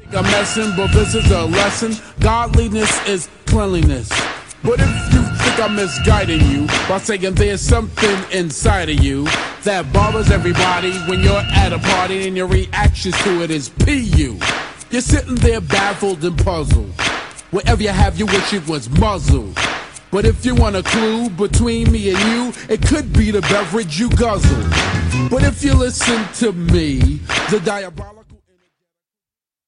A messin', but this is a lesson. Godliness is cleanliness. But if you think I'm misguiding you by saying there's something inside of you that bothers everybody when you're at a party and your reactions to it is PU. You're sitting there baffled and puzzled. Whatever you have, you wish it was muzzled. But if you want a clue between me and you, it could be the beverage you guzzle. But if you listen to me, the diabolical